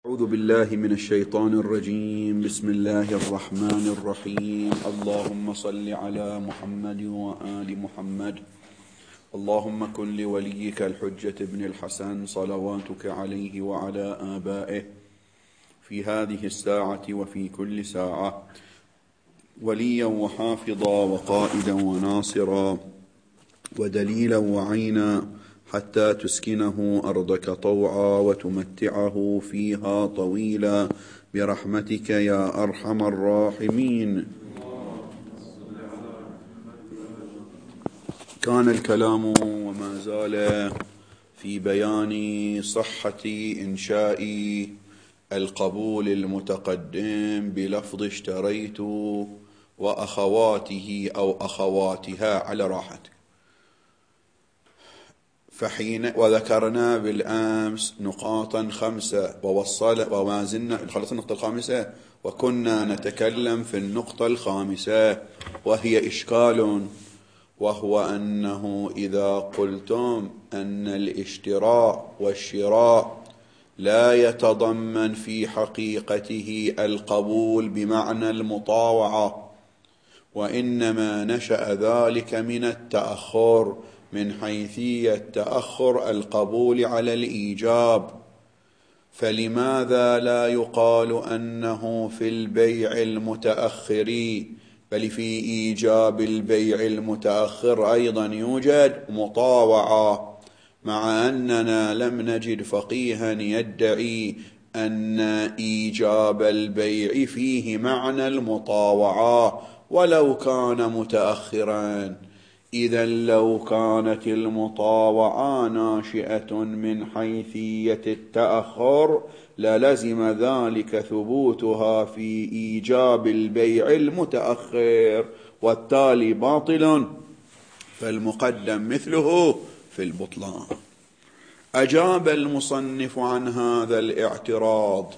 أعوذ بالله من الشيطان الرجيم. بسم الله الرحمن الرحيم. اللهم صل على محمد وآل محمد. اللهم كن لوليك الحجة ابن الحسن صلواتك عليه وعلى آبائه في هذه الساعة وفي كل ساعة وليا وحافظا وقائدا وناصرا ودليلا وعينا حتى تسكنه أرضك طوعا وتمتعه فيها طويلا برحمتك يا أرحم الراحمين. كان الكلام وما زال في بيان صحة إنشاء القبول المتقدم بلفظ اشتريت وأخواته أو أخواتها على راحتك. وذكرنا بالأمس نقاطا 5 وما زلنا خلصنا النقطة 5 وكنا نتكلم في النقطة 5 وهي إشكال، وهو أنه إذا قلتم أن الاشتراء والشراء لا يتضمن في حقيقته القبول بمعنى المطاوعة، وإنما نشأ ذلك من التأخر من حيثية تأخر القبول على الإيجاب، فلماذا لا يقال أنه في البيع المتأخر بل في إيجاب البيع المتأخر أيضا يوجد مطاوعة، مع أننا لم نجد فقيها يدعي أن إيجاب البيع فيه معنى المطاوعة ولو كان متأخرا؟ إذا لو كانت المطاوعة ناشئة من حيثية التأخر للزم ذلك ثبوتها في إيجاب البيع المتأخر، والتالي باطل، فالمقدم مثله في البطلان. أجاب المصنف عن هذا الاعتراض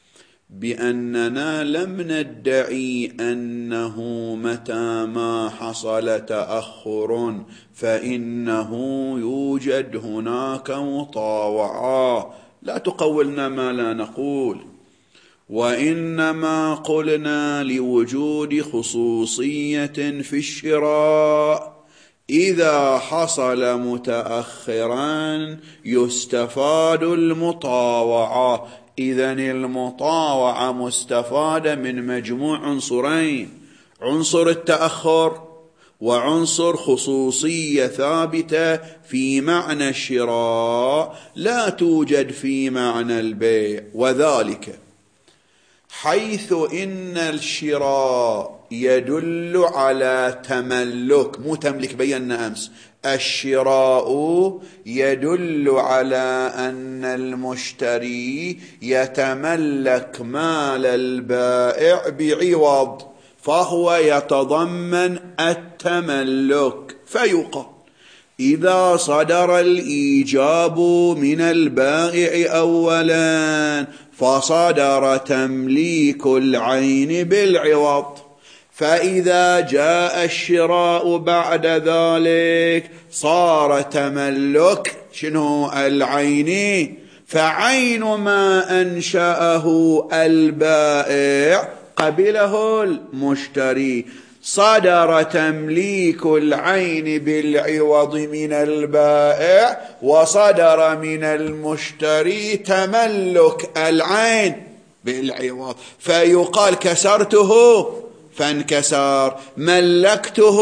بأننا لم ندعي أنه متى ما حصل تأخر فإنه يوجد هناك مطاوعة، لا تقولنا ما لا نقول، وإنما قلنا لوجود خصوصية في الشراء إذا حصل متأخرا يستفاد المطاوعة. إذن المطاوعة مستفادة من مجموع عنصرين: عنصر التأخر وعنصر خصوصية ثابتة في معنى الشراء لا توجد في معنى البيع، وذلك حيث إن الشراء يدل على تملك، مو تملك بينا أمس، الشراء يدل على أن المشتري يتملك مال البائع بعوض، فهو يتضمن التملك. فيقال إذا صدر الإيجاب من البائع أولا فصدر تمليك العين بالعوض، فإذا جاء الشراء بعد ذلك صار تملك شنو؟ العين، فعين ما أنشأه البائع قبله المشتري، صدر تمليك العين بالعوض من البائع وصدر من المشتري تملك العين بالعوض، فيقال كسرته فانكسر، ملكته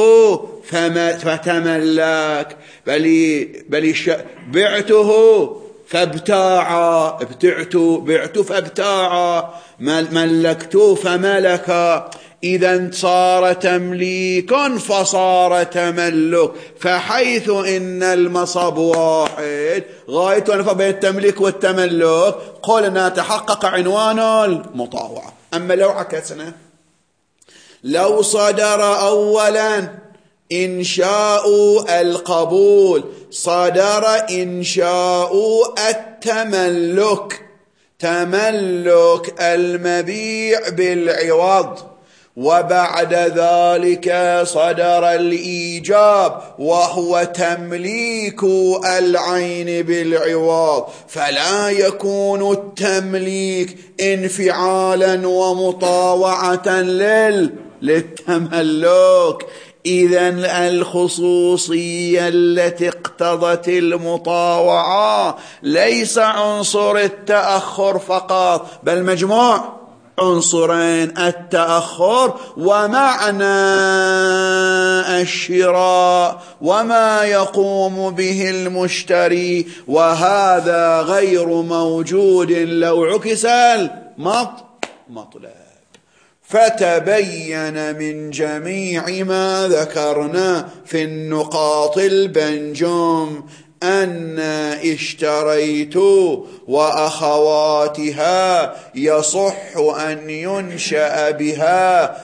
فتملك، بل بعته فابتاع، بعت فابتاع، ملكته فملك. إذا صار تمليك فصار تملك، فحيث إن المصب واحد غاية ونفع بين التمليك والتملك قلنا تحقق عنوان المطاوعة. أما لو عكسنا، لو صدر أولا إنشاء القبول، صدر إنشاء التملك، تملك المبيع بالعوض، وبعد ذلك صدر الإيجاب وهو تمليك العين بالعوض، فلا يكون التمليك انفعالا ومطاوعة للتملك. إذن الخصوصية التي اقتضت المطاوعة ليس عنصر التأخر فقط، بل مجموع عنصرين: التأخر ومعنى الشراء وما يقوم به المشتري، وهذا غير موجود لو عكس المطلب. فتبين من جميع ما ذكرنا في النقاط البنجم أن اشتريت وأخواتها يصح أن ينشأ بها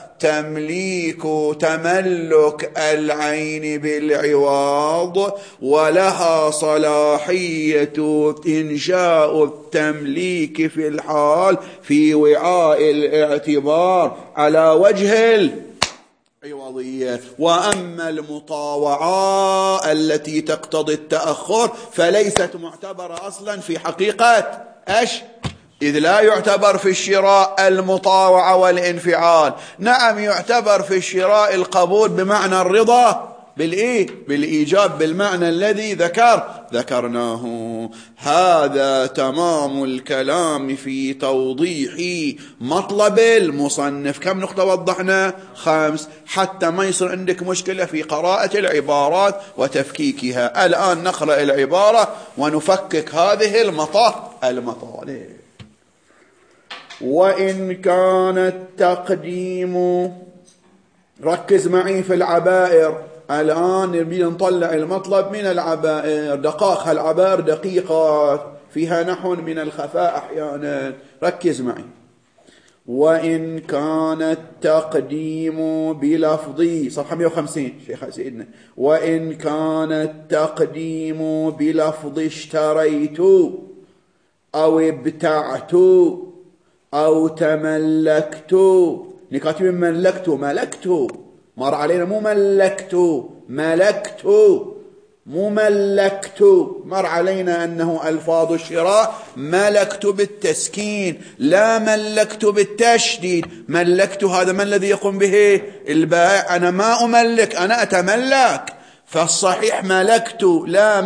تملك العين بالعوض، ولها صلاحية إنشاء التمليك في الحال في وعاء الاعتبار على وجه العوضية. وأما المطاوعة التي تقتضي التأخر فليست معتبرة أصلا في حقيقة إذ لا يعتبر في الشراء المطاوعة والانفعال. نعم يعتبر في الشراء القبول بمعنى الرضا بالإيجاب بالمعنى الذي ذكرناه. هذا تمام الكلام في توضيح مطلب المصنف. كم نقطة وضحنا؟ 5، حتى ما يصير عندك مشكلة في قراءة العبارات وتفكيكها. الآن نقرأ العبارة ونفكك هذه المطالب. وإن كان التقديم، ركز معي في العبائر الآن، نبي نطلع المطلب من العبائر. دقائق العبائر دقيقات، فيها نحو من الخفاء أحيانا. ركز معي. وإن كان التقديم بلفظ، صفحة 150 شيخ سيدنا. وإن كان التقديم بلفظ اشتريت أو ابتعت أو تملكت، نكاتب ملكت مر علينا، مو ملكت مر علينا أنه ألفاظ الشراء ملكت بالتسكين لا ملكت بالتشديد. ملكت هذا ما الذي يقوم به البائع، أنا ما أملك، أنا أتملك، فالصحيح ملكت لا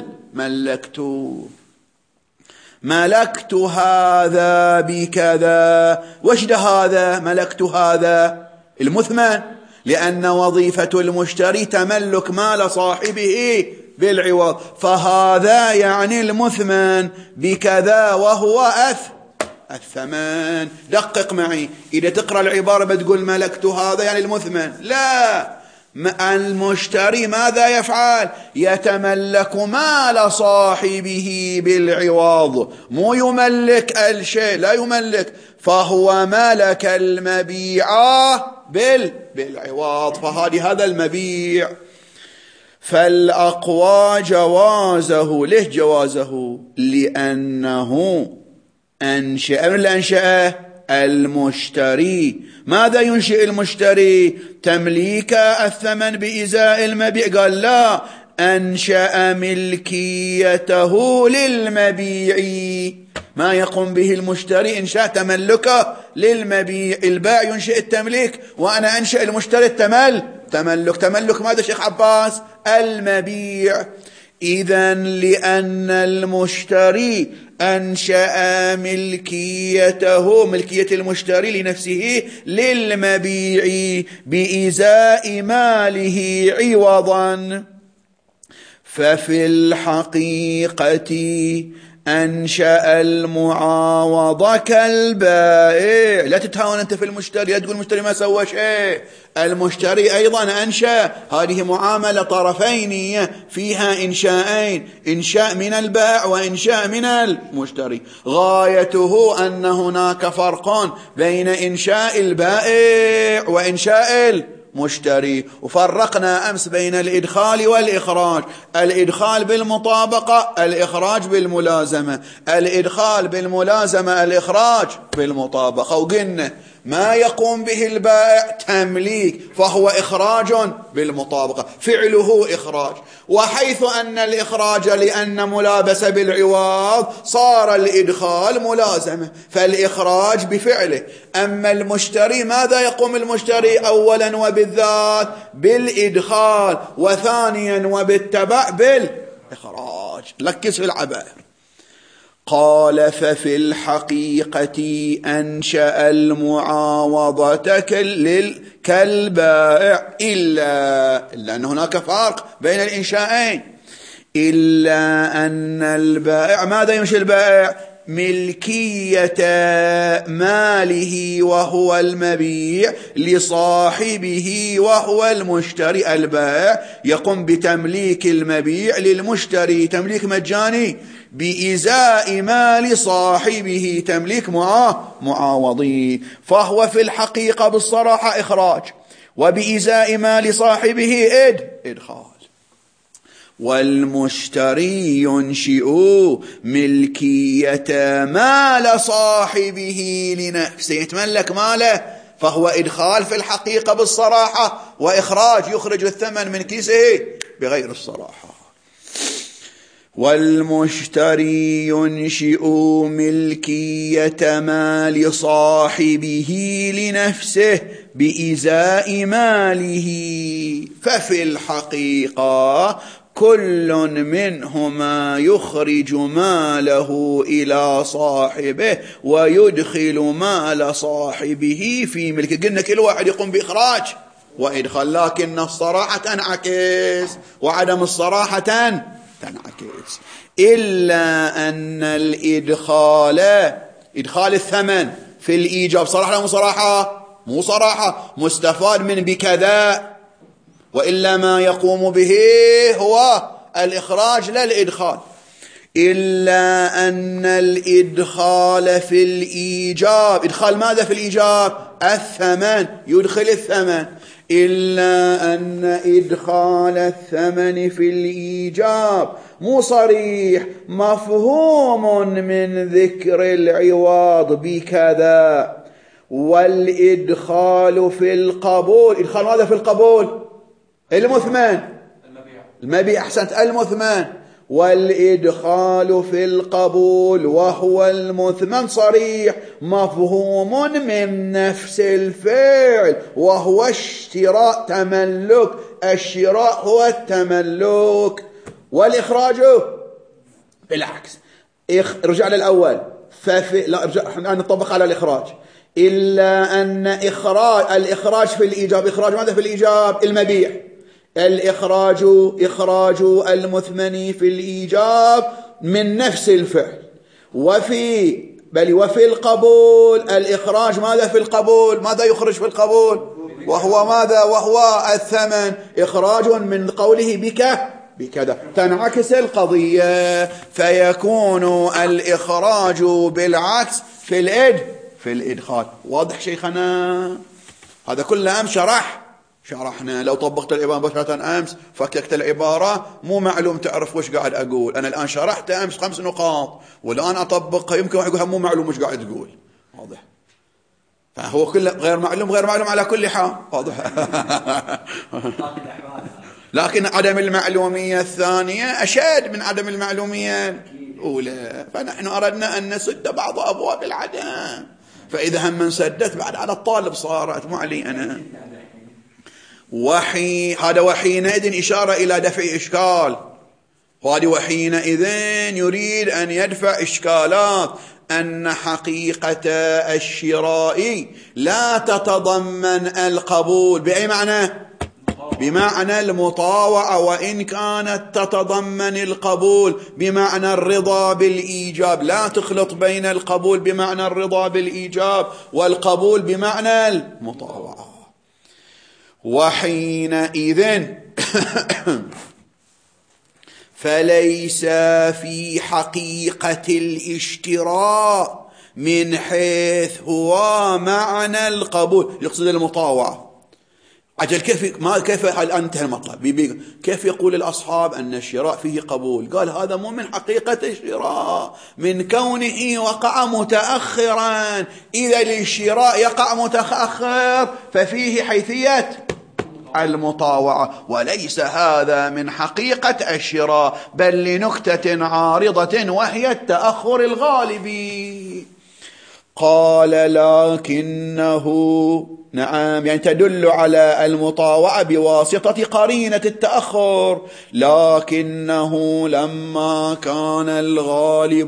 ملكت هذا بكذا. وش ده هذا؟ ملكت هذا المثمن، لأن وظيفة المشتري تملك مال صاحبه بالعوض، فهذا يعني المثمن بكذا وهو الثمن. دقق معي، إذا تقرأ العبارة بتقول ملكت هذا يعني المثمن، لا، المشتري ماذا يفعل؟ يتملك مال صاحبه بالعوض، مو يملك الشيء، لا يملك، فهو ملك المبيع بالعوض، هذا المبيع. فالأقوى جوازه. ليش جوازه؟ لأنه أنشأ المشتري. ماذا ينشئ المشتري؟ تمليك الثمن بإزاء المبيع. قال لا، أنشأ ملكيته للمبيع، ما يقوم به المشتري إنشاء تملكه للمبيع. البائع ينشئ التمليك وأنا أنشأ المشتري تملك ماذا شيخ عباس؟ المبيع. إذن لأن المشتري أنشأ ملكية المشتري لنفسه للمبيع بإزاء ماله عوضا، ففي الحقيقة أنشأ المعاوضة كالبائع. لا تتهاون أنت في المشتري، لا تقول المشتري ما سوى شيء، المشتري أيضا أنشأ. هذه معاملة طرفين فيها إنشاءين، إنشاء من البائع وإنشاء من المشتري. غايته أن هناك فرق بين إنشاء البائع وإنشاء مشتري. وفرقنا أمس بين الإدخال والإخراج، الإدخال بالمطابقة، الإخراج بالملازمة، الإدخال بالملازمة، الإخراج بالمطابقة. وقلنا ما يقوم به البائع تمليك، فهو إخراج بالمطابقة، فعله إخراج. وحيث أن الإخراج لأن ملابسة بالعوض صار الإدخال ملازمة، فالإخراج بفعله. أما المشتري ماذا يقوم المشتري؟ أولا وبالذات بالإدخال، وثانيا وبالتبع بالإخراج. ركز في العبارة. قال ففي الحقيقة أنشأ المعاوضة كالبائع إلا أن هناك فرق بين الإنشاءين. إلا أن البائع ماذا ينشئ البائع؟ ملكية ماله وهو المبيع لصاحبه وهو المشتري. البائع يقوم بتمليك المبيع للمشتري تمليك مجاني بإزاء مال صاحبه تمليك معاوضي، فهو في الحقيقة بالصراحة إخراج، وبإزاء مال صاحبه إدخال. والمشتري ينشئ ملكية مال صاحبه لنفسه، يتملك ماله، فهو إدخال في الحقيقة بالصراحة، وإخراج يخرج الثمن من كيسه بغير الصراحة. والمشتري ينشئ ملكية مال صاحبه لنفسه بإزاء ماله، ففي الحقيقة كل منهما يخرج ماله إلى صاحبه ويدخل مال صاحبه في ملكه. قلنا كل واحد يقوم بإخراج وإدخال، لكن الصراحة تنعكس وعدم الصراحة تنعكس. إلا أن إدخال الثمن في الإيجاب صراحة لا مو صراحة؟ مو صراحة، مستفاد من بكذا، وإلا ما يقوم به هو الإخراج لا الإدخال. إلا أن الإدخال في الإيجاب، إدخال ماذا في الإيجاب؟ الثمن، يدخل الثمن. إلا أن إدخال الثمن في الإيجاب مو صريح، مفهوم من ذكر العوض بكذا. والإدخال في القبول، إدخال ماذا في القبول؟ المثمن، المبيع، أحسنت، المثمن. والإدخال في القبول وهو المثمن صريح، مفهوم من نفس الفعل، وهو اشتراء، تملك. الشراء هو التملك، والإخراج بالعكس. رجع للأول، لا نطبق على الإخراج. إلا أن الإخراج في الإيجاب، إخراج ماذا في الإيجاب؟ المبيع. الإخراج إخراج المثمن في الإيجاب من نفس الفعل. وفي القبول الإخراج ماذا في القبول؟ ماذا يخرج في القبول؟ وهو ماذا؟ وهو الثمن، إخراج من قوله بكذا. تنعكس القضية، فيكون الإخراج بالعكس في الإدخال. واضح شيخنا؟ هذا كله أمس شرحنا. لو طبقت العبارة مباشرة أمس فككت العبارة مو معلوم تعرف وش قاعد أقول. أنا الآن شرحت أمس 5 نقاط، والآن أطبقها يمكن واحد يقولها مو معلوم وش قاعد تقول. واضح؟ فهو كله غير معلوم على كل حال. واضح؟ لكن عدم المعلومية الثانية أشد من عدم المعلومية الأولى، فنحن أردنا أن نسد بعض أبواب العدم، فإذا هم من سدت بعد على الطالب صارت، مو علي أنا. هذا وحينئذ إشارة إلى دفع إشكال، وهذا وحينئذ يريد أن يدفع إشكالات، أن حقيقة الشراء لا تتضمن القبول. بأي معنى؟ بمعنى المطاوعة، وإن كانت تتضمن القبول بمعنى الرضا بالإيجاب. لا تخلط بين القبول بمعنى الرضا بالإيجاب والقبول بمعنى المطاوعة. وحينئذ فليس في حقيقة الاشتراء من حيث هو معنى القبول، يقصد المطاوعة، أجل كيف الآن انتهى المطلب؟ كيف يقول الأصحاب أن الشراء فيه قبول؟ قال هذا مو من حقيقة الشراء، من كونه وقع متأخرا. إذا للشراء يقع متأخر ففيه حيثية المطاوعة، وليس هذا من حقيقة الشراء، بل لنكتة عارضة وهي التأخر الغالبي. قال لكنه، نعم، يعني تدل على المطاوعة بواسطة قرينة التأخر، لكنه لما كان الغالب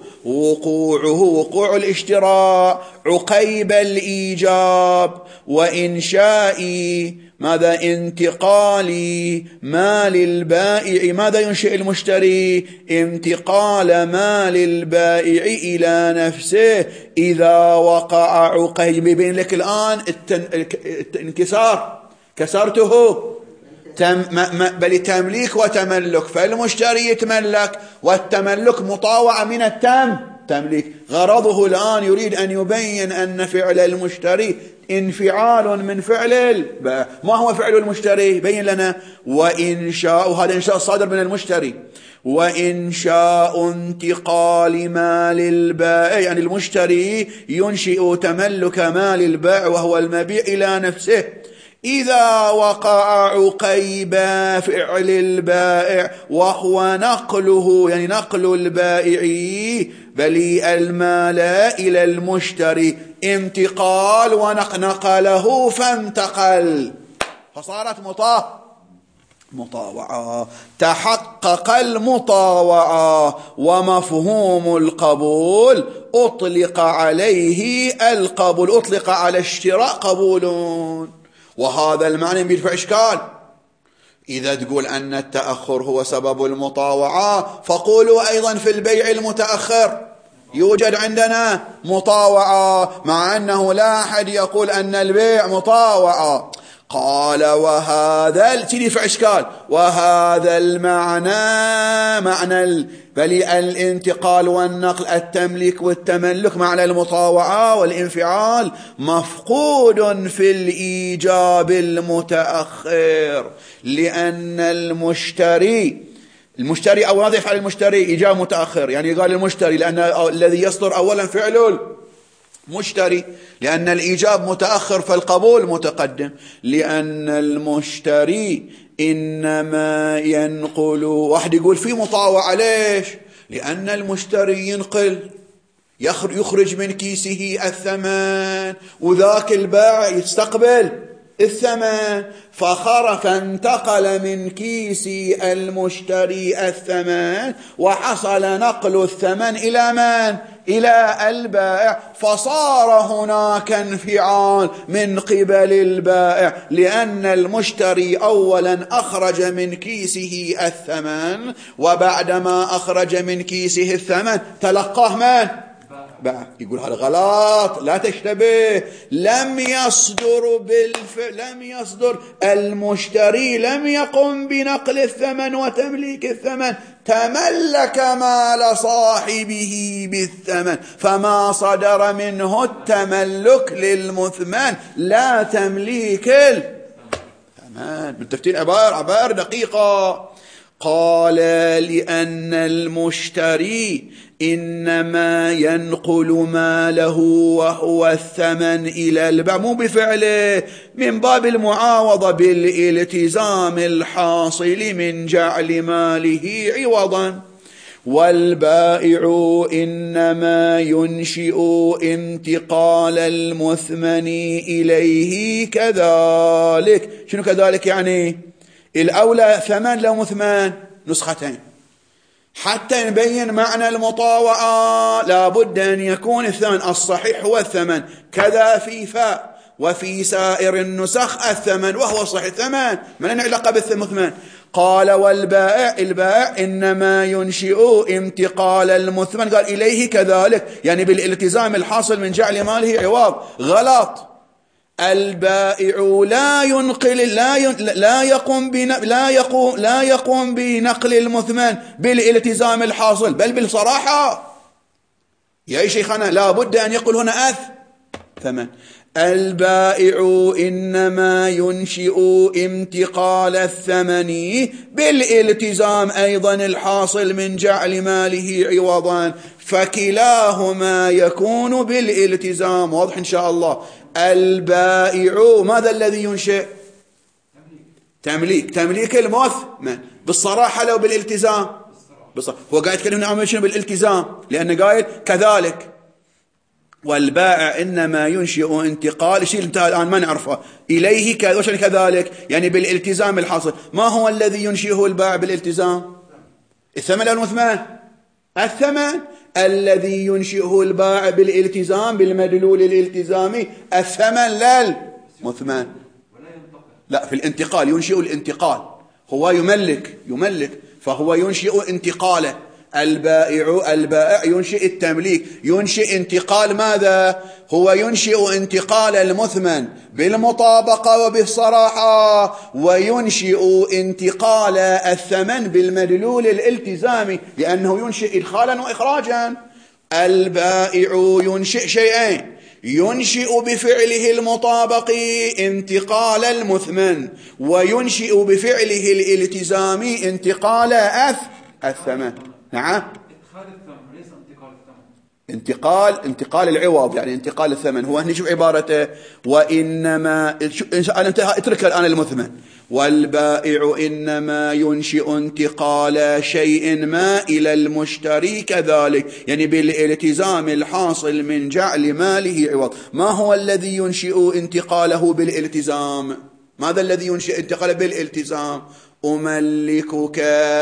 وقوع الاشتراء عقيب الإيجاب وإنشاء ماذا انتقال مال البائع، ماذا ينشئ المشتري؟ انتقال مال البائع إلى نفسه إذا وقع عقيب. بين لك الآن الانكسار، كسرته بل تمليك وتملك، فالمشتري يتملك والتملك مطاوعة من تمليك. غرضه الآن يريد أن يبين أن فعل المشتري انفعال من فعل ما هو فعل المشتري؟ بين لنا. وإنشاء، هذا إنشاء صادر من المشتري، وإنشاء انتقال مال البائع، يعني المشتري ينشئ تملك مال البائع وهو المبيع إلى نفسه إذا وقع عقيب فعل البائع، وهو نقله، يعني نقل البائع بل المال إلى المشتري، انتقال ونقله فانتقل، فصارت مطاوعة. تحقق المطاوعة ومفهوم القبول أطلق عليه القبول، أطلق على الشراء قبول. وهذا المعنى بيدفع إشكال. إذا تقول أن التأخر هو سبب المطاوعة، فقولوا أيضا في البيع المتأخر يوجد عندنا مطاوعة، مع أنه لا أحد يقول أن البيع مطاوعة. قال وهذا تدفع إشكال، وهذا المعنى معنى بل الانتقال والنقل، التمليك والتملك، معنى المطاوعة والانفعال مفقود في الإيجاب المتأخر، لأن المشتري أو ماذا يفعل المشتري؟ إيجاب متأخر، يعني قال المشتري لأن الذي يصدر أولا فعل مشتري، لأن الإيجاب متأخر فالقبول متقدم، لأن المشتري إنما ينقل. واحد يقول في مطاوعة، ليش؟ لأن المشتري ينقل، يخرج من كيسه الثمن، وذاك البائع يستقبل الثمن، فانتقل من كيس المشتري الثمن، وحصل نقل الثمن إلى من؟ إلى البائع، فصار هناك انفعال من قبل البائع، لأن المشتري أولا أخرج من كيسه الثمن، وبعدما أخرج من كيسه الثمن تلقاه من؟ يقول هذا غلط، لا تشتبه. لم يصدر المشتري، لم يقم بنقل الثمن وتمليك الثمن، تملك مال صاحبه بالثمن، فما صدر منه التملك للمثمن لا تمليك الثمن. متفقين؟ عبارة دقيقة. قال لأن المشتري إنما ينقل ماله وهو الثمن إلى البائع، مو بفعله، من باب المعاوضة بالالتزام الحاصل من جعل ماله عوضا، والبائع إنما ينشئ انتقال المثمن إليه كذلك. شنو كذلك؟ يعني الأولى ثمن لو مثمن، نسختين. حتى نبين معنى المطاوعة لابد أن يكون الثمن الصحيح هو الثمن، كذا في فاء وفي سائر النسخ الثمن وهو صحيح الثمن، ما لنا علاقة بالمثمن. قال البائع إنما ينشئ انتقال المثمن، قال إليه كذلك، يعني بالالتزام الحاصل من جعل ماله عوض. غلط. البائع لا يقوم بنقل المثمن بالالتزام الحاصل، بل بالصراحة. يا شيخنا لا بد أن يقول هنا ثمن. البائع إنما ينشئ انتقال الثمن بالالتزام أيضا الحاصل من جعل ماله عوضا، فكلاهما يكون بالالتزام. واضح إن شاء الله. البائع ماذا الذي ينشئ؟ تمليك المثمن. بالصراحة لو بالالتزام؟ هو قاعد يتكلم عن شنو؟ بالالتزام، لأنه قايل كذلك. والبائع إنما ينشئ انتقال شيء انتهى الآن ما نعرفه إليه وش كذلك؟ يعني بالالتزام الحاصل. ما هو الذي ينشئه البائع بالالتزام؟ الثمن أو المثمن؟ الثمن. الذي ينشئه البائع بالالتزام بالمدلول الالتزامي الثمن لا المثمن. لا، في الانتقال ينشئ الانتقال، هو يملك فهو ينشئ انتقاله. البائع ينشئ التمليك، ينشئ انتقال ماذا؟ هو ينشئ انتقال المثمن بالمطابقة وبالصراحة، وينشئ انتقال الثمن بالمدلول الالتزامي، لأنه ينشئ إدخالا وإخراجا. البائع ينشئ شيئين: ينشئ بفعله المطابق انتقال المثمن، وينشئ بفعله الالتزامي انتقال الثمن. نعم، إدخال الثمن ليس انتقال الثمن. انتقال العوض، يعني انتقال الثمن. هو هنا شوف عبارته: وإنما اترك الآن المثمن. والبائع إنما ينشئ انتقال شيء ما إلى المشتري كذلك، يعني بالالتزام الحاصل من جعل ماله عوض. ما هو الذي ينشئ انتقاله بالالتزام؟ ماذا الذي ينشئ انتقاله بالالتزام؟ أملكك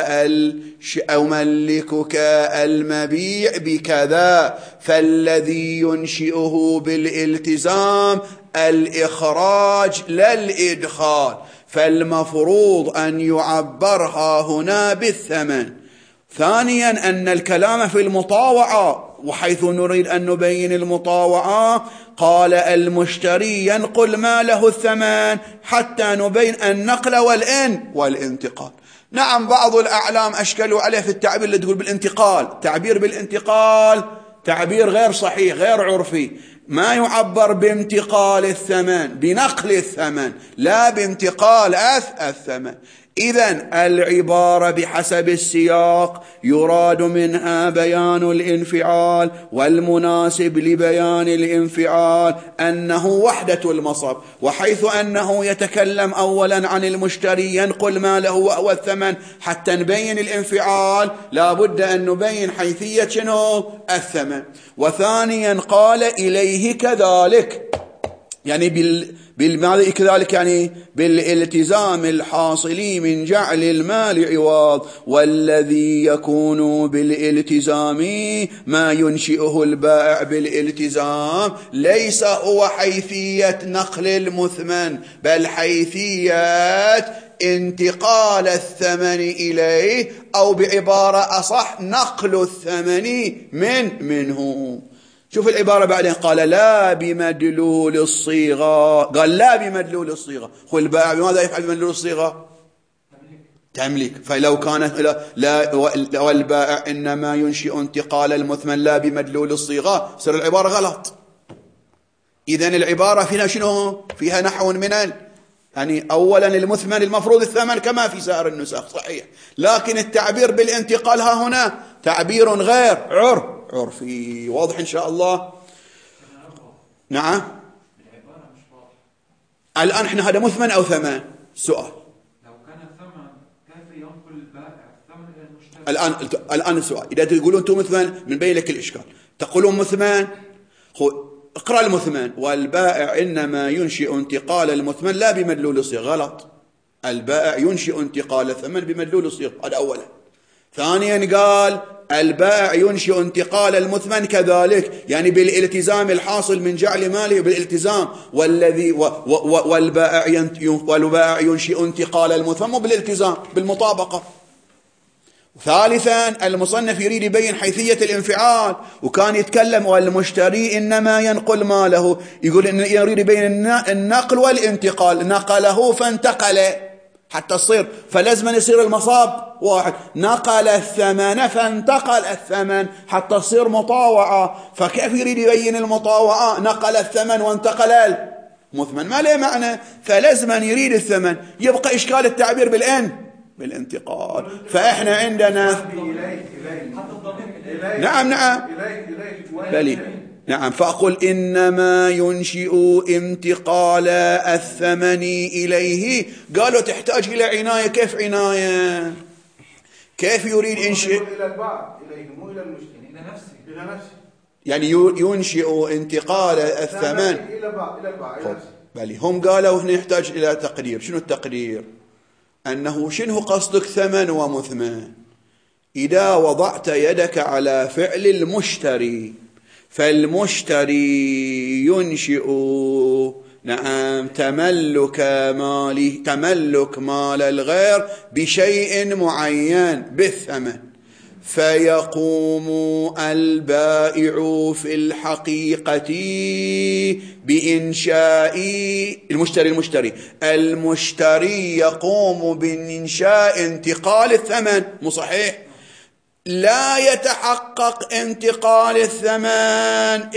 المبيع بكذا، فالذي ينشئه بالالتزام الإخراج لا الإدخال، فالمفروض أن يعبرها هنا بالثمن. ثانيا أن الكلام في المطاوعة، وحيث نريد أن نبين المطاوعة قال المشتري ينقل ما له الثمن حتى نبين النقل والانتقال. نعم، بعض الأعلام أشكلوا عليه في التعبير اللي تقول بالانتقال. تعبير بالانتقال تعبير غير صحيح، غير عرفي. ما يعبر بانتقال الثمن، بنقل الثمن، لا بانتقال الثمن. إذن العبارة بحسب السياق يراد منها بيان الانفعال، والمناسب لبيان الانفعال أنه وحدة المصب. وحيث أنه يتكلم أولا عن المشتري ينقل ماله وهو الثمن حتى نبين الانفعال، لا بد أن نبين حيثية شنو؟ الثمن. وثانيا قال إليه كذلك، يعني بالماذا كذلك؟ يعني بالالتزام الحاصل من جعل المال عوض. والذي يكون بالالتزام ما ينشئه البائع بالالتزام ليس هو حيثية نقل المثمن، بل حيثية انتقال الثمن إليه، أو بعبارة أصح نقل الثمن منه. شوف العبارة بعدين قال لا بمدلول الصيغة. قال لا بمدلول الصيغة. هو البائع بماذا يفعل بمدلول الصيغة؟ تمليك. فلو كانت لا والبائع إنما ينشئ انتقال المثمن لا بمدلول الصيغة، صار العبارة غلط. إذن العبارة فيها شنو؟ فيها نحو من يعني أولا المثمن المفروض الثمن كما في سائر النسخ صحيح، لكن التعبير بالانتقال ها هنا تعبير غير عرفي. واضح إن شاء الله؟ نعم. الآن احنا هذا مثمن أو ثمن؟ سؤال. لو كان ثمن كيف ينقل البائع الثمن إلى المشتري؟ الآن السؤال، إذا تقولون أنتم مثمن من بين لك الإشكال، تقولون مثمن، اقرأ المثمن: والبائع إنما ينشئ انتقال المثمن لا بمدلول الصيغة. غلط. البائع ينشئ انتقال الثمن بمدلول الصيغة، هذا أولا. ثانيا قال البائع ينشئ انتقال المثمن كذلك، يعني بالالتزام الحاصل من جعل ماله بالالتزام. والبائع ينشئ انتقال المثمن بالالتزام بالمطابقة. ثالثا المصنف يريد يبين حيثية الانفعال، وكان يتكلم والمشتري إنما ينقل ماله، يقول إن يريد يبين النقل والانتقال. نقله فانتقل، حتى تصير، فلازم يصير المصاب واحد. نقل الثمن فانتقل الثمن حتى تصير مطاوعة. فكيف يريد يبين المطاوعة؟ نقل الثمن وانتقل المثمن، ما له معنى. فلازم يريد الثمن. يبقى إشكال التعبير بالانتقال. فإحنا عندنا نعم بلي نعم. فأقول إنما ينشئ انتقال الثمن إليه. قالوا تحتاج إلى عناية. كيف عناية؟ كيف يريد إنشاء؟ إلى البعض إليه، مو إلى المشتري، إلى نفسه. يعني ينشئ انتقال الثمن إلى البعض إلى نفسه. بلي هم قالوا هنا يحتاج إلى تقدير. شنو التقدير؟ أنه شنو قصدك ثمن ومثمن؟ إذا وضعت يدك على فعل المشتري، فالمشتري ينشئ تملك مال الغير بشيء معين بالثمن، فيقوم البائع في الحقيقة بإنشاء المشتري يقوم بإنشاء انتقال الثمن. مو صحيح؟ لا يتحقق انتقال الثمن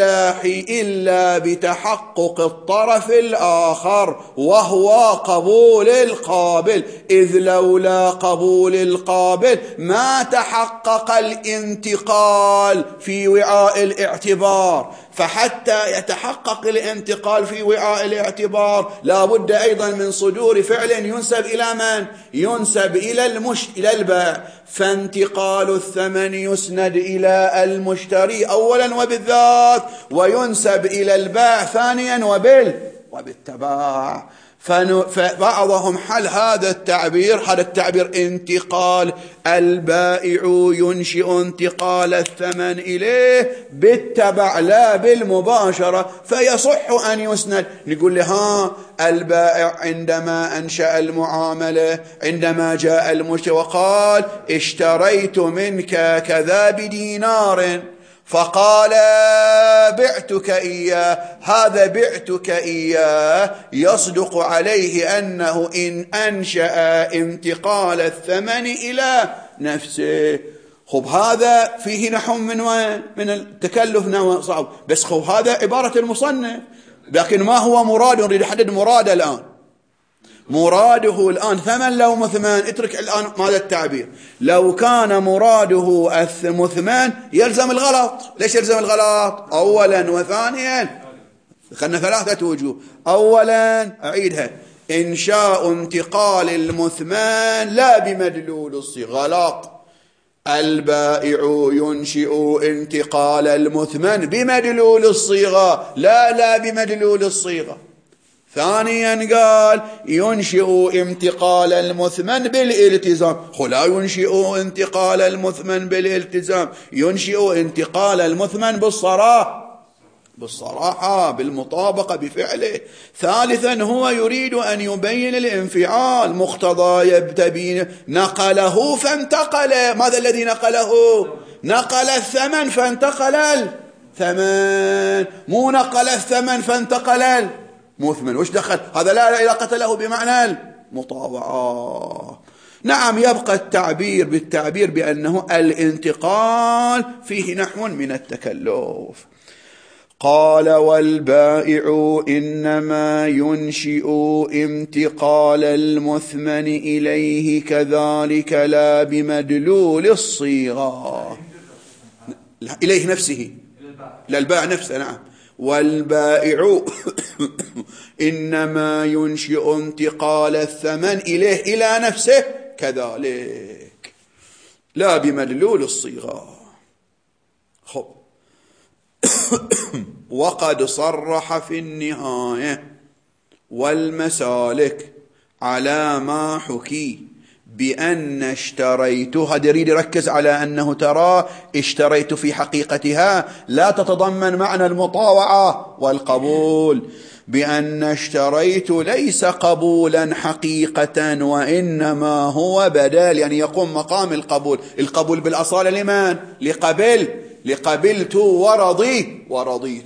إلا بتحقق الطرف الآخر، وهو قبول القابل. إذ لولا قبول القابل ما تحقق الانتقال في وعاء الاعتبار. فحتى يتحقق الانتقال في وعاء الاعتبار لا بد أيضا من صدور فعل ينسب إلى من؟ ينسب إلى البائع. فانتقال الثمن يسند إلى المشتري أولا وبالذات، وينسب إلى البائع ثانيا وبالتبع. فبعضهم حل هذا التعبير انتقال البائع ينشئ انتقال الثمن إليه بالتبع لا بالمباشرة، فيصح أن يسند. نقول له البائع عندما أنشأ المعاملة، عندما جاء المشتري وقال اشتريت منك كذا بدينار، فقال بعتك إياه، هذا بعتك إياه يصدق عليه أنه إن أنشأ انتقال الثمن إلى نفسه. خب هذا فيه نحو من التكلف نوع صعب، بس خب هذا عبارة المصنف، لكن ما هو مراده؟ نريد نحدد مراده الآن. مراده الآن ثمن لو مثمن. اترك الآن ماذا التعبير. لو كان مراده مثمن يلزم الغلط. ليش يلزم الغلط؟ أولا وثانيا، خلنا ثلاثة وجوه. أولا أعيدها، إنشاء انتقال المثمن لا بمدلول الصيغة. غلط. البائع ينشئ انتقال المثمن بمدلول الصيغة، لا بمدلول الصيغة. ثانيا قال ينشئ انتقال المثمن بالالتزام. لا ينشئ انتقال المثمن بالالتزام، ينشئ انتقال المثمن بالصراحة بالمطابقة بفعله. ثالثا هو يريد أن يبين الانفعال، مقتضى يبتبين. نقله فانتقل. ماذا الذي نقله؟ نقل الثمن فانتقل الثمن، مو نقل الثمن فانتقل مثمن. وش دخل هذا؟ لا علاقة له بمعنى المطاوعة. نعم. يبقى بالتعبير بأنه الانتقال فيه نحو من التكلف. قال والبائع إنما ينشئ انتقال المثمن إليه كذلك لا بمدلول الصيغة. إليه نفسه، للبائع نفسه. نعم. والبائع إنما ينشئ انتقال الثمن إليه إلى نفسه كذلك لا بمدلول الصيغة. خب. وقد صرح في النهاية والمسالك على ما حكي بأن اشتريت. هذا يريد يركز على أنه ترى اشتريت في حقيقتها لا تتضمن معنى المطاوعة والقبول، بأن اشتريت ليس قبولا حقيقة وإنما هو بدل، يعني يقوم مقام القبول. القبول بالأصالة لمن؟ لقبلت ورضيت.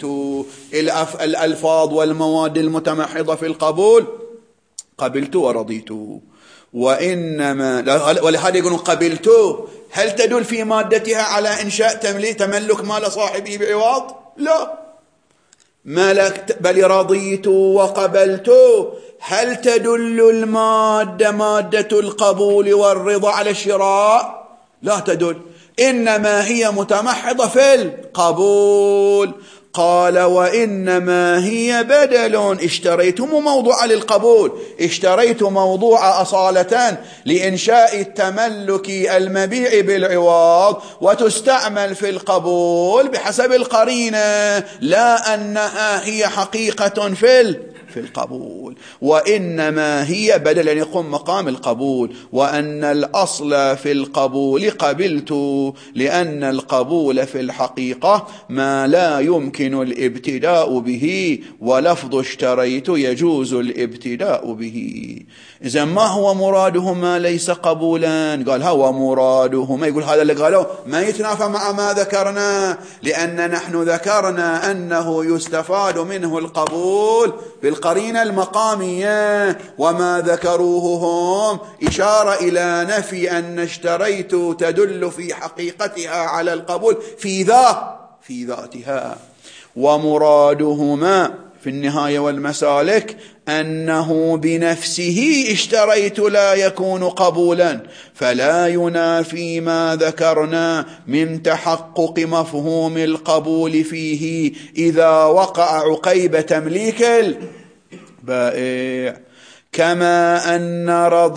الألفاظ والمواد المتمحضة في القبول قبلت ورضيت. وإنما ولهذا يقولون قبلت، هل تدل في مادتها على إنشاء تملك مال صاحبه بعوض؟ لا. ملكت بل رضيت وقبلت، هل تدل المادة مادة القبول والرضا على الشراء؟ لا تدل، إنما هي متمحضة في القبول. قال وإنما هي بدل، اشتريت موضوع للقبول، اشتريت موضوع أصالة لإنشاء التملك المبيع بالعوض، وتستعمل في القبول بحسب القرينة، لا أنها هي حقيقة في القبول. وإنما هي بدل أن يقوم مقام القبول. وأن الأصل في القبول قبلت، لأن القبول في الحقيقة ما لا يمكن الابتداء به، ولفظ اشتريت يجوز الابتداء به. إذا ما هو مرادهما ليس قبولا؟ قال هو مرادهما، يقول هذا اللي قالوا ما يتنافى مع ما ذكرنا، لأن نحن ذكرنا أنه يستفاد منه القبول بالقرينة المقامية، وما ذكروه هم إشارة إلى نفي أن اشتريت تدل في حقيقتها على القبول في ذاتها. ومرادهما في النهاية والمسالك أنه بنفسه اشتريت لا يكون قبولا، فلا ينافي ما ذكرنا من تحقق مفهوم القبول فيه إذا وقع عقيب تمليك البائع. كما أن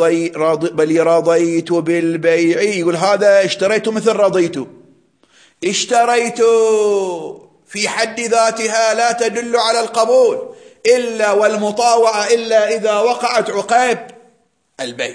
رضيت بالبيع، يقول هذا اشتريت مثل رضيت، اشتريت في حد ذاتها لا تدل على القبول إلا والمطاوعة إلا إذا وقعت عقاب البيع،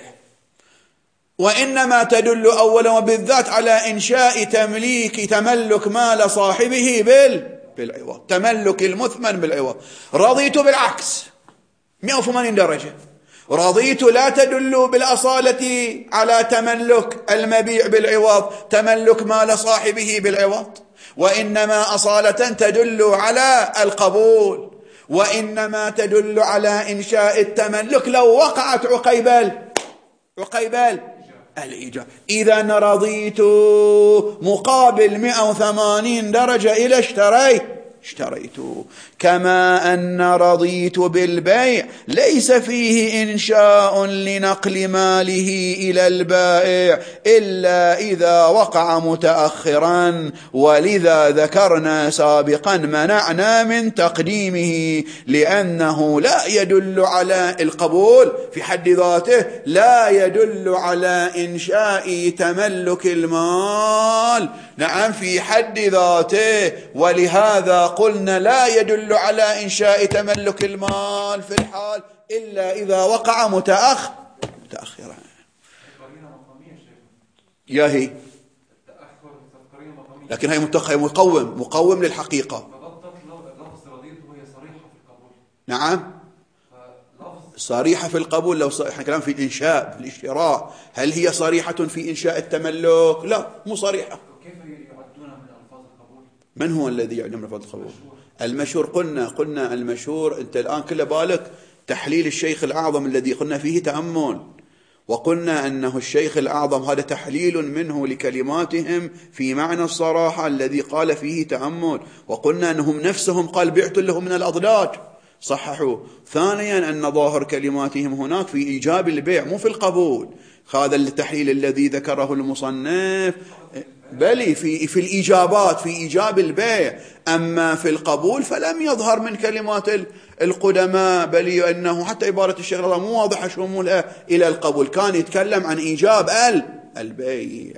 وإنما تدل أولا وبالذات على إنشاء تملك مال صاحبه بالعوض، تملك المثمن بالعوض. رضيت بالعكس 180 درجة، رضيت لا تدل بالأصالة على تملك المبيع بالعوض، تملك مال صاحبه بالعوض، وإنما أصالة تدل على القبول، وإنما تدل على إنشاء التملك لو وقعت عقيب الإيجاب. إذا رضيت مقابل 180 درجة إلى اشتريت. كما أن رضيت بالبيع ليس فيه إنشاء لنقل ماله إلى البائع إلا إذا وقع متأخرا، ولذا ذكرنا سابقا منعنا من تقديمه، لأنه لا يدل على القبول في حد ذاته، لا يدل على إنشاء تملك المال نعم في حد ذاته، ولهذا قلنا لا يدل على إنشاء تملك المال في الحال إلا إذا وقع متأخرا. يا هي لكن هي مقوم للحقيقة. نعم صريحة في القبول. لو احنا كلام في الإنشاء في الاشتراء، هل هي صريحة في إنشاء التملك؟ لا مو صريحة. كيف يعدون من ألفاظ القبول؟ من هو الذي يعد من ألفاظ القبول؟ المشهور. قلنا المشهور. أنت الآن كل بالك تحليل الشيخ الأعظم الذي قلنا فيه تأمل، وقلنا أنه الشيخ الأعظم هذا تحليل منه لكلماتهم في معنى الصراحة الذي قال فيه تأمل، وقلنا أنهم نفسهم قال بعت لهم من الأضداد، صححوا. ثانيا أن ظاهر كلماتهم هناك في إيجاب البيع مو في القبول. هذا التحليل الذي ذكره المصنف بل في الإيجابات في إيجاب البيع، أما في القبول فلم يظهر من كلمات القدماء، بل أنه حتى عبارة الشيخ مو واضحة شمولها إلى القبول، كان يتكلم عن إيجاب البيع.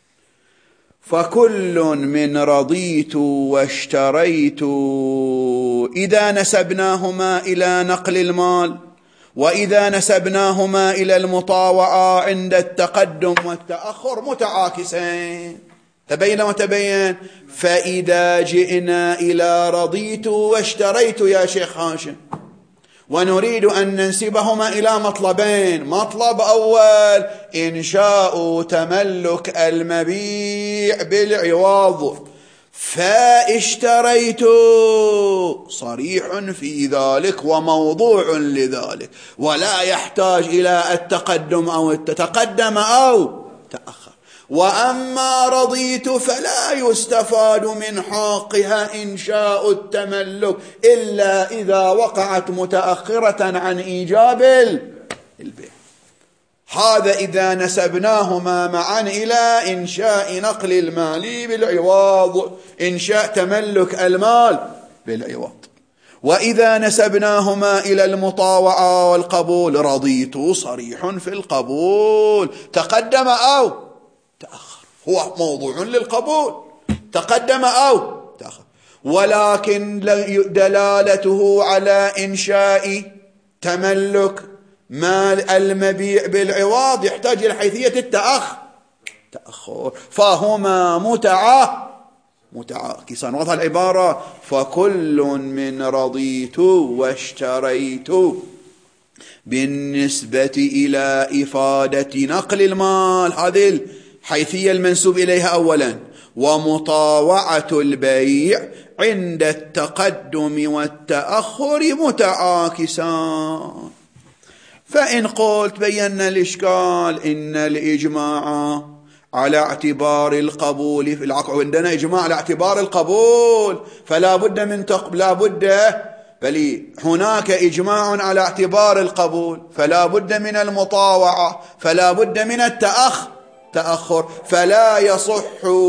فكل من رضيت واشتريت إذا نسبناهما إلى نقل المال، وإذا نسبناهما إلى المطاوعة عند التقدم والتأخر متعاكسين. تبين. فإذا جئنا إلى رضيت واشتريت يا شيخ هاشم ونريد أن ننسبهما إلى مطلبين: مطلب أول إنشاء تملك المبيع بالعوض، فاشتريت صريح في ذلك وموضوع لذلك، ولا يحتاج إلى التقدم أو التقدم أو تأخر. وأما رضيت فلا يستفاد من حقها إنشاء التملك إلا إذا وقعت متأخرة عن إيجاب البيع. هذا إذا نسبناهما معا إلى إنشاء نقل المال بالعوض، إنشاء تملك المال بالعوض. وإذا نسبناهما إلى المطاوعة والقبول، رضيت صريح في القبول، تقدم أو تأخر، هو موضوع للقبول، تقدم أو تأخر. ولكن دلالته على إنشاء تملك مال المبيع بالعوض يحتاج إلى حيثية التأخر، فهما متعاكسان. واضح العبارة؟ فكل من رضيت واشتريت بالنسبة إلى إفادة نقل المال، هذه الحيثية المنسوب إليها أولا، ومطاوعة البيع عند التقدم والتأخر متعاكسان. فإن قلت بينا الإشكال إن الإجماع على اعتبار القبول في العقد، عندنا إجماع على اعتبار القبول، فلا بد من بل هناك إجماع على اعتبار القبول، فلا بد من المطاوعة، فلا بد من التأخر، فلا يصح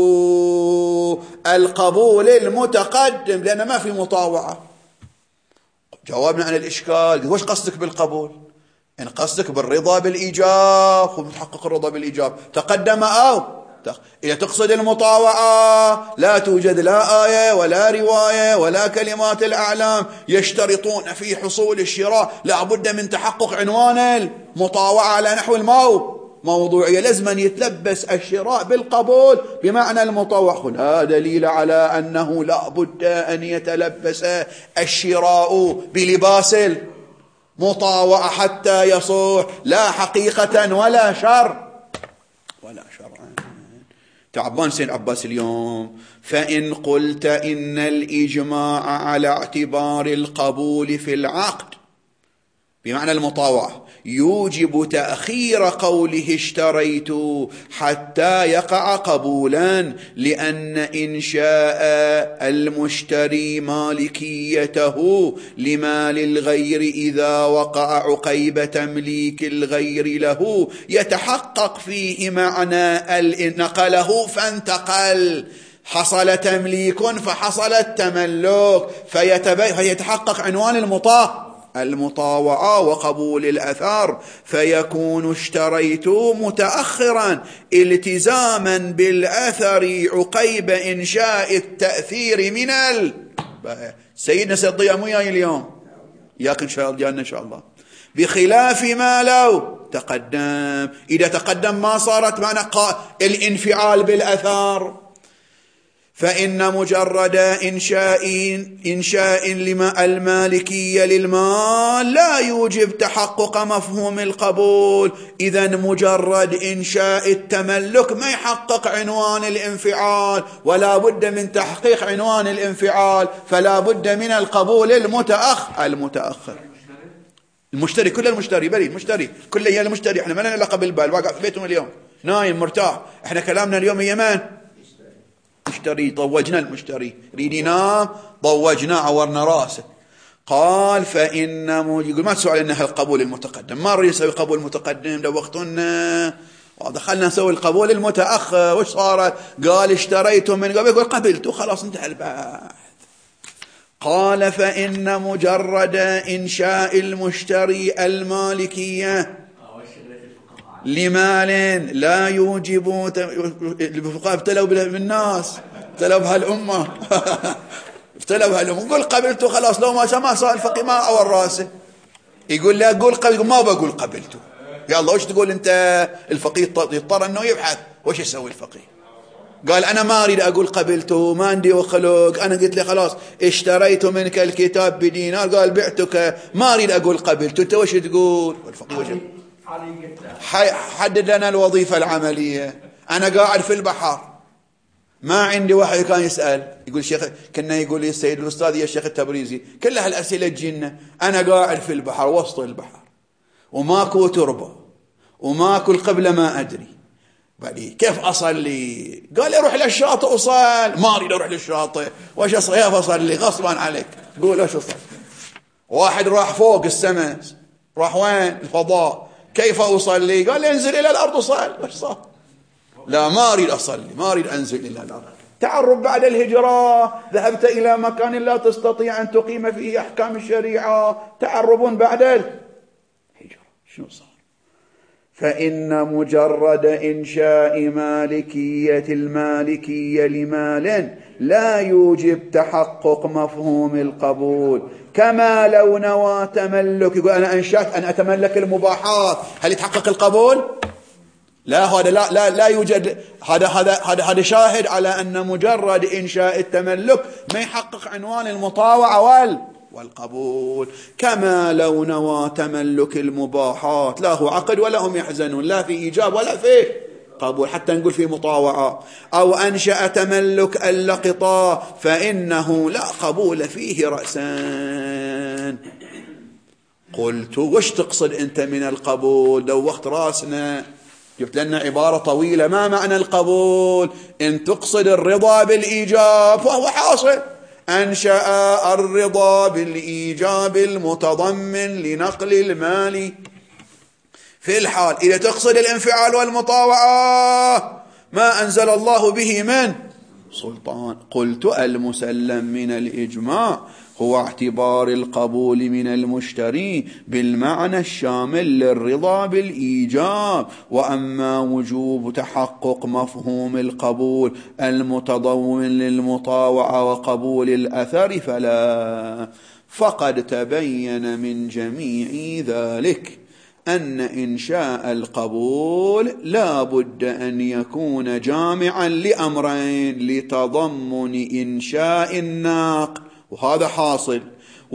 القبول المتقدم لأن ما في مطاوعة. جوابنا عن الإشكال، وش قصدك بالقبول؟ إن قصدك بالرضا بالإيجاب، ومتحقق الرضا بالإيجاب، تقدم أو إذا تقصد المطاوعة لا توجد لا آية ولا رواية ولا كلمات الأعلام يشترطون في حصول الشراء لا بد من تحقق عنوان المطاوعة على نحو موضوعية، لازم أن يتلبس الشراء بالقبول بمعنى المطاوعة. لا دليل على أنه لا بد أن يتلبس الشراء بلباس مطاوعة حتى يصح، لا حقيقة ولا شرعا. تعبان سيد عباس اليوم. فإن قلت إن الإجماع على اعتبار القبول في العقد بمعنى المطاوعة يوجب تأخير قوله اشتريت حتى يقع قبولا، لأن إنشاء المشتري مالكيته لمال الغير إذا وقع عقيب تمليك الغير له يتحقق فيه معنى نقله فانتقل، حصل تمليك فحصل التملك، فيتحقق عنوان المطاوعة وقبول الأثر، فيكون اشتريت متأخرا التزاما بالأثر عقيب إنشاء التأثير من سيدنا سيد ضياء وياي اليوم ياك إن شاء الله جانا إن شاء الله، بخلاف ما لو تقدم. إذا تقدم ما صارت معنى الانفعال بالأثر، فإن مجرد إنشاء المالكية للمال لا يوجب تحقق مفهوم القبول. إذن مجرد إنشاء التملك ما يحقق عنوان الانفعال، ولا بد من تحقيق عنوان الانفعال، فلا بد من القبول المتأخر. المشتري كل المشتري بلي المشتري كل هي المشتري، احنا ما لنا علاقة بالبال، واقع في بيتهم اليوم نايم مرتاح، احنا كلامنا اليوم هي من مشتري، طوجنا المشتري يريد ينام طوجنا عورنا راسه. قال فإن يقول ما تسوى علينا القبول المتقدم، ما نريد نسوي قبول متقدم لو وقتنا ودخلنا نسوي القبول المتأخر. وش صارت؟ قال اشتريت من قبل، يقول قبلت وخلاص انتهى البحث. قال فإن مجرد إنشاء المشتري المالكية لمال لا يوجب، الفقهاء ابتلوا بالناس، ابتلوا بهالأمة ابتلوا بهالأمة. قل قبلته خلاص، لو ما صار الفقيه ما أول راسه يقول لا قول قبل، ما بقول قبلته. يلا وش تقول انت؟ الفقيه يضطر انه يبحث وش يسوي الفقيه. قال انا ما اريد اقول قبلته، ما عندي وخلق، انا قلت لي خلاص اشتريت منك الكتاب بدينار، قال بعتك، ما اريد اقول قبلته، انت وش تقول؟ الفقيه وش حدد لنا الوظيفة العملية. أنا قاعد في البحر ما عندي واحد كان يسأل يقول شيخ، كنا يقول لي السيد الأستاذ يا شيخ التبريزي كل هالأسئلة تجينا، أنا قاعد في البحر وسط البحر وماكو تربة وماكو القبلة ما أدري بعدي كيف أصلي؟ قال لي روح للشاطئ وصل. ما أريد أروح للشاطئ، وش كيف أصلي؟ غصبا عليك قول وش أصلي. واحد راح فوق السماء، راح وين؟ الفضاء، كيف أصلي؟ قال لي انزل إلى الأرض وصل. وش صار؟ لا ما أريد أصلي، ما أريد أنزل إلى الأرض. تعرب بعد الهجرة، ذهبت إلى مكان لا تستطيع أن تقيم فيه أحكام الشريعة، تعرب بعد الهجرة. شنو صار؟ فإن مجرد إنشاء مالكية المالكية لمال لا يوجب تحقق مفهوم القبول، كما لو نوى تملك. يقول أنا أنشأت أن أتملك المباحات، هل يتحقق القبول؟ لا، هذا لا يوجد. هذا شاهد على أن مجرد إنشاء التملك ما يحقق عنوان المطاوعة والقبول. كما لو نوى تملك المباحات، لا هو عقد ولا هم يحزنون، لا في إيجاب ولا في قبول، حتى نقول في مطاوعة. أو أنشأ تملك اللقطاء فإنه لا قبول فيه رأسان. قلت وش تقصد أنت من القبول؟ دوخت راسنا، جبت لنا عبارة طويلة. ما معنى القبول؟ إن تقصد الرضا بالإيجاب فهو حاصل. أنشأ الرضا بالإيجاب المتضمن لنقل المال في الحال. إذا تقصد الانفعال والمطاوعة ما أنزل الله به من سلطان. قلت المسلم من الإجماع هو اعتبار القبول من المشتري بالمعنى الشامل للرضا بالإيجاب، وأما وجوب تحقق مفهوم القبول المتضمن للمطاوعة وقبول الأثر فلا. فقد تبين من جميع ذلك أن إنشاء القبول لا بد أن يكون جامعا لأمرين لتضمن إنشاء الناق، وهذا حاصل،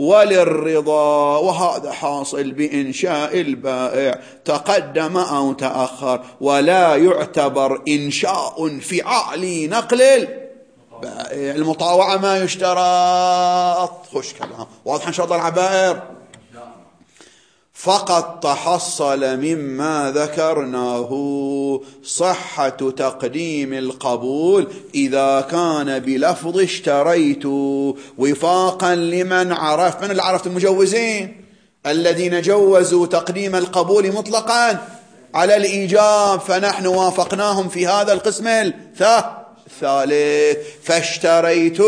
وللرضا، وهذا حاصل بإنشاء البائع تقدم أو تأخر، ولا يعتبر إنشاء فعالي نقل البائع. المطاوعة ما يشترط. خش كلام واضح إن شاء الله العبائر. فقد تحصل مما ذكرناه صحة تقديم القبول إذا كان بلفظ اشتريت وفاقا لمن عرف. من اللي عرفت؟ المجوزين الذين جوزوا تقديم القبول مطلقا على الإيجاب، فنحن وافقناهم في هذا القسم الثالث. فاشتريت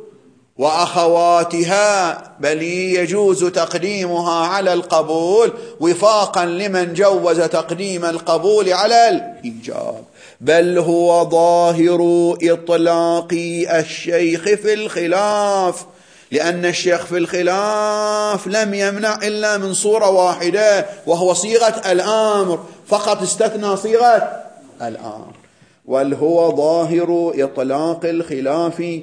وأخواتها بل يجوز تقديمها على القبول وفاقا لمن جوز تقديم القبول على الإيجاب، بل هو ظاهر إطلاق الشيخ في الخلاف، لأن الشيخ في الخلاف لم يمنع إلا من صورة واحدة وهو صيغة الأمر، فقط استثنى صيغة الأمر. بل هو ظاهر إطلاق الخلاف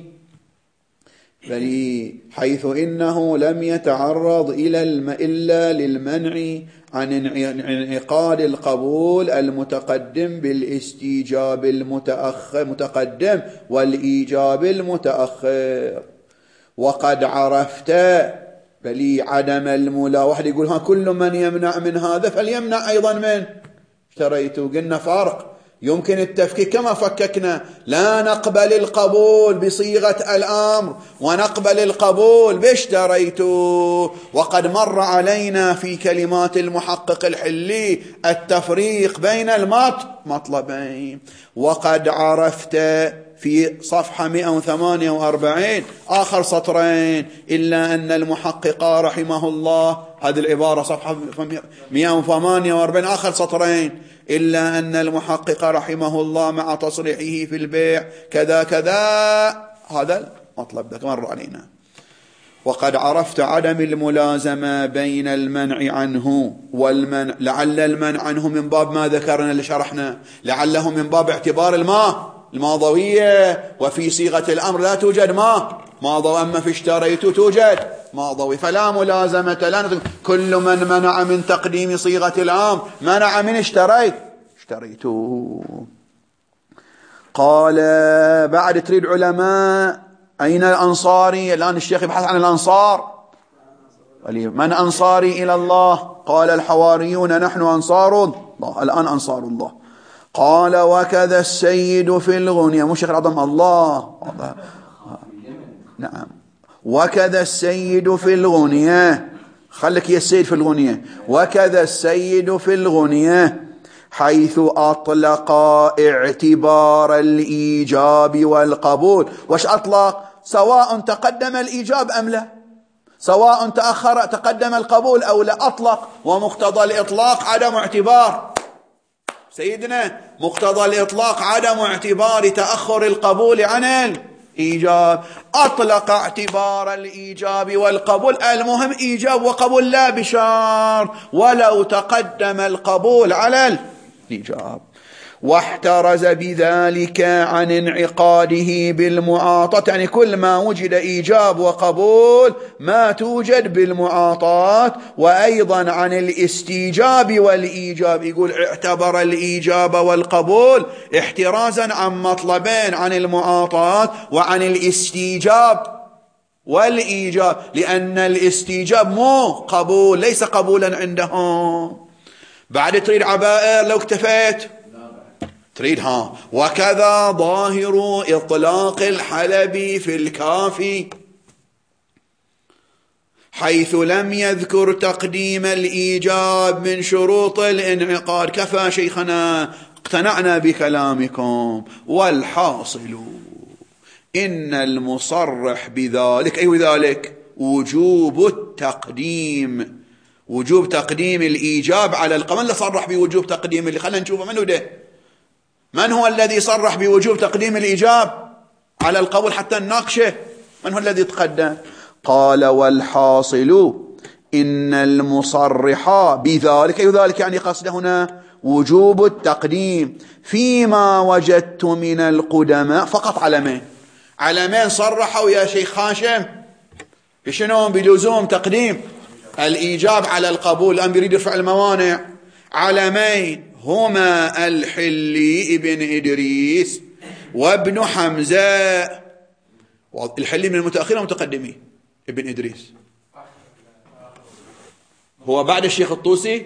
بل حيث إنه لم يتعرض إلا للمنع عن انعقاد القبول المتقدم بالاستيجاب المتقدم والإيجاب المتأخر. وقد عرفت بل عدم الملا. واحد يقول ها كل من يمنع من هذا فليمنع أيضا من اشتريت. قلنا فرق، يمكن التفكيك كما فككنا، لا نقبل القبول بصيغة الأمر ونقبل القبول باشتريت. وقد مر علينا في كلمات المحقق الحلي التفريق بين المطلبين. وقد عرفت في صفحة 148 آخر سطرين إلا أن المحقق رحمه الله، هذه العبارة صفحة 148 آخر سطرين، إلا أن المحقق رحمه الله مع تصريحه في البيع كذا كذا، هذا المطلب ده مر علينا. وقد عرفت عدم الملازمة بين المنع عنه والمنع، لعل المنع عنه من باب ما ذكرنا اللي شرحنا، لعله من باب اعتبار الماضوية، وفي صيغة الأمر لا توجد ماضوي، أما في اشتريت توجد ماضوي، فلا ملازمة. لا كل من منع من تقديم صيغة الأمر منع من اشتريت. قال بعد تريد علماء أين الأنصاري؟ الآن الشيخ يبحث عن الأنصار. من أنصاري إلى الله؟ قال الحواريون نحن أنصار الله. الآن أنصار الله. قال وكذا السيد في الغنية، مو شيخ العظم الله. نعم. وكذا السيد في الغنية، خلك يا السيد في الغنية. وكذا السيد في الغنية حيث أطلق اعتبار الإيجاب والقبول. وش أطلق؟ سواء تقدم الإيجاب أم لا، سواء تأخر تقدم القبول أو لا، أطلق. ومقتضى الإطلاق عدم اعتبار سيدنا، مقتضى الإطلاق عدم اعتبار تأخر القبول عن الإيجاب. أطلق اعتبار الإيجاب والقبول، المهم إيجاب وقبول لا بشار، ولو تقدم القبول على الإيجاب. واحترز بذلك عن انعقاده بالمعاطاة، يعني كل ما وجد إيجاب وقبول ما توجد بالمعاطاة. وأيضا عن الاستيجاب والإيجاب، يقول اعتبر الإيجاب والقبول احترازا عن مطلبين، عن المعاطاة وعن الاستيجاب والإيجاب، لأن الاستيجاب مو قبول، ليس قبولا عندهم. بعد تريد عبائر لو اكتفيت تريد وكذا ظاهر إطلاق الحلبي في الكافي حيث لم يذكر تقديم الإيجاب من شروط الانعقاد. كفى شيخنا، اقتنعنا بكلامكم. والحاصل إن المصرح بذلك، أي ذلك وجوب التقديم، وجوب تقديم الإيجاب على القبول. من صرح بوجوب تقديم اللي خلينا نشوفه منه ده، من هو الذي صرح بوجوب تقديم الإيجاب على القبول حتى نناقشه؟ من هو الذي تقدم؟ قال والحاصل إن المصرح بذلك، أي ذلك يعني قصد هنا وجوب التقديم فيما وجدت من القدماء. فقط علمين صرحوا يا شيخ هاشم بشنو؟ بلزوم تقديم الإيجاب على القبول. الآن يريد يرفع الموانع. علمين هما الحلي ابن إدريس وابن حمزة. الحلي من المتأخرين ومتقدمين، ابن إدريس هو بعد الشيخ الطوسي،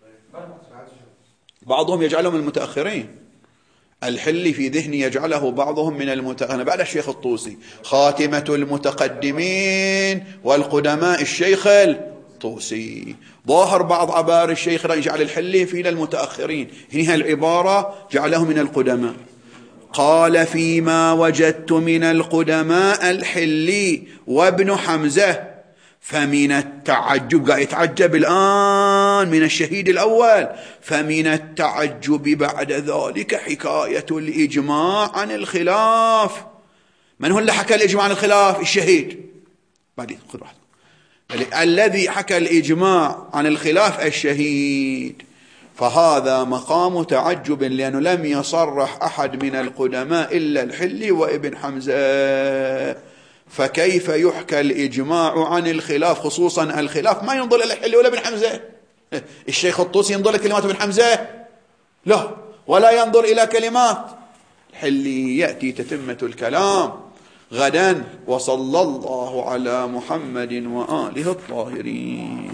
بعضهم يجعلهم من المتأخرين. الحلي في ذهني يجعله بعضهم من المتأخرين بعد الشيخ الطوسي. خاتمة المتقدمين والقدماء الشيخ الطوسي. ظاهر بعض عبار الشيخ يجعل الحلي في المتأخرين، هنا العبارة جعله من القدماء. قال فيما وجدت من القدماء الحلي وابن حمزة. فمن التعجب، قاعد يتعجب الآن من الشهيد الأول، فمن التعجب بعد ذلك حكاية الإجماع عن الخلاف. من هو اللي حكى الإجماع عن الخلاف؟ الشهيد. بعدين خذ واحد. الذي حكى الإجماع عن الخلاف الشهيد. فهذا مقام تعجب، لأنه لم يصرح أحد من القدماء إلا الحلي وابن حمزة. فكيف يحكى الإجماع عن الخلاف؟ خصوصا الخلاف ما ينظر إلى الحلي ولا ابن حمزة. الشيخ الطوسي ينظر إلى كلمات ابن حمزة؟ لا، ولا ينظر إلى كلمات الحلي. يأتي تتمة الكلام غدا. وصلى الله على محمد وآله الطاهرين.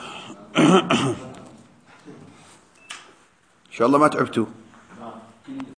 إن شاء الله ما تعبتوا.